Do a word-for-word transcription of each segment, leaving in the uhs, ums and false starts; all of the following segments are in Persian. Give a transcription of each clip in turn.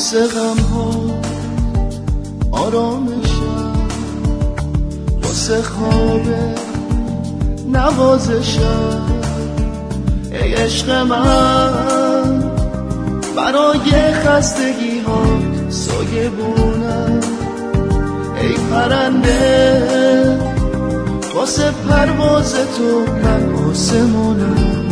واسه غم ها آرامشم، واسه خواب نوازشم. ای عشق من برای خستگی ها سایه بونم. ای پرنده واسه پرواز تو من آسمونم.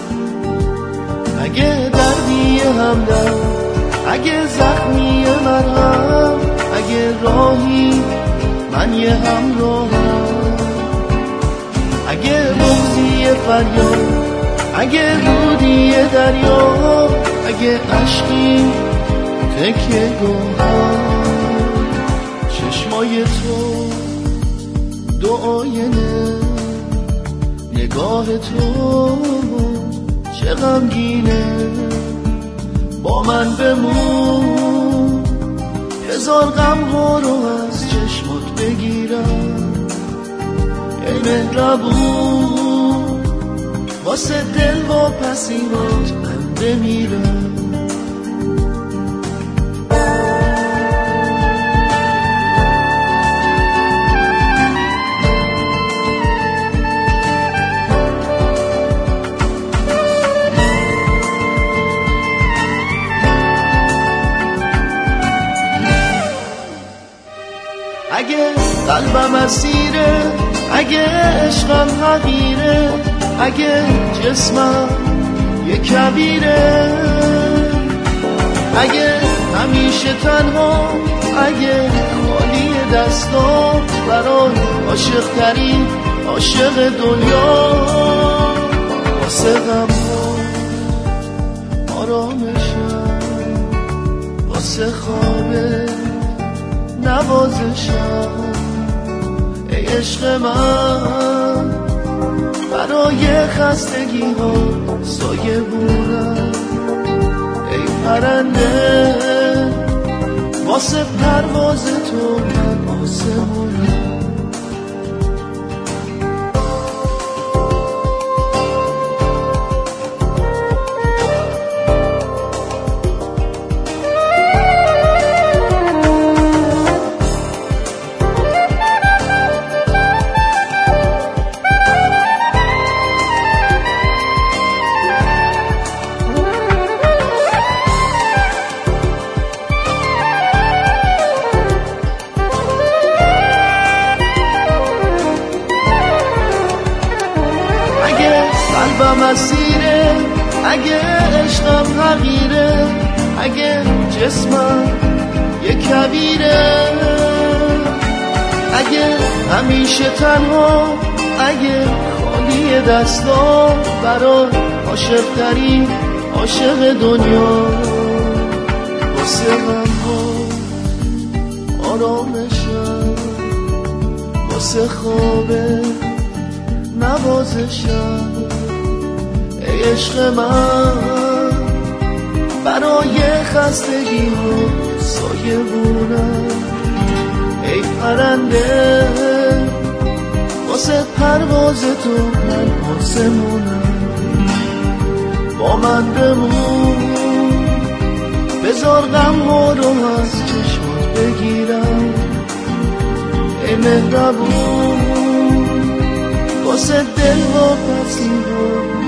اگه دردی همدم، اگه زخمی مرهم، اگه راهی من یه همراهم. اگه بغضی فریاد، اگه رودی دریا، اگه عشقی تکیه گوهر. چشمای تو دو آینه، نگاه تو چه غمگینه. با من بمون، هزار غم ها رو از چشمات بگیرم. ای مهربون واسه دل و پسیمات من بمیرم. اگه قلبم اسیره، اگه عشقم حقیره، اگه جسمم یه کبیره، اگه همیشه تنها، اگه خالی دستام برای عاشق ترین عاشق دنیا. واسه غم ها آرامشم، واسه خواب نوازشم. ای عشق من برای خستگی ها سایه بونم. ای پرنده واسه پرواز تو من آسمونم. قلبم اسیره، اگه عشقم حقیره، اگه جسمم یه کبیره، اگه همیشه تنها، اگه خالی دستام برای عاشق ترین عاشق دنیا. واسه غم ها آرامشم، واسه خواب نوازشم. ای عشق من برای خستگی ها سایه بونم. ای پرنده واسه پرواز تو من آسمونم. با من بمون، بذار غم ها رو از چشمات بگیرم. ای مهربون واسه دل و پسیمات